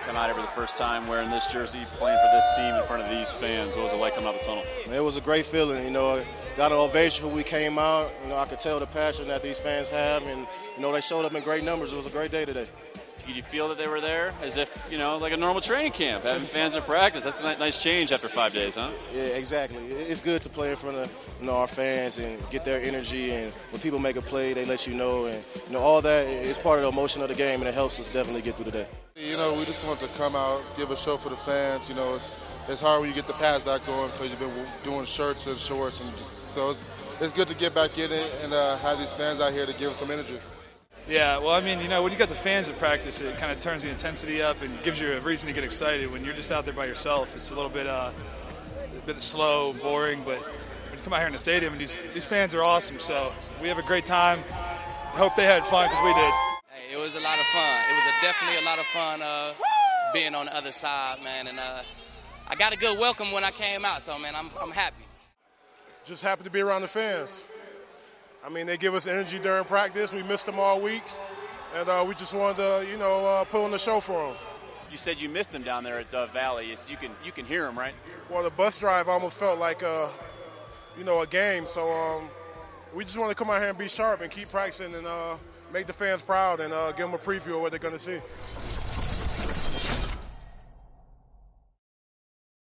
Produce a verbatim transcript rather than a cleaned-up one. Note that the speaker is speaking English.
come out here for the first time wearing this jersey, playing for this team in front of these fans? What was it like coming out the tunnel? It was a great feeling. You know, got an ovation when we came out. You know, I could tell the passion that these fans have, and you know, they showed up in great numbers. It was a great day today. Did you feel that they were there as if, you know, like a normal training camp, having fans at practice? That's a nice change after five days, huh? Yeah, exactly. It's good to play in front of, you know, our fans and get their energy. And when people make a play, they let you know. And, you know, all that is part of the emotion of the game, and it helps us definitely get through the day. You know, we just want to come out, give a show for the fans. You know, it's it's hard when you get the pass back going because you've been doing shirts and shorts. and just, So it's, it's good to get back in it and uh, have these fans out here to give us some energy. Yeah, well, I mean, you know, when you got the fans at practice, it kind of turns the intensity up and gives you a reason to get excited. When you're just out there by yourself, it's a little bit, uh, a bit slow, boring. But when you come out here in the stadium, and these these fans are awesome. So we have a great time. I hope they had fun because we did. Hey, it was a lot of fun. It was a, definitely a lot of fun uh, being on the other side, man. And uh, I got a good welcome when I came out. So, man, I'm I'm happy. Just happy to be around the fans. I mean, they give us energy during practice. We missed them all week, and uh, we just wanted to, you know, uh, put on the show for them. You said you missed them down there at Dove Valley. It's, you can you can hear them, right? Well, the bus drive almost felt like, a, you know, a game. So um, we just want to come out here and be sharp and keep practicing and uh, make the fans proud and uh, give them a preview of what they're going to see.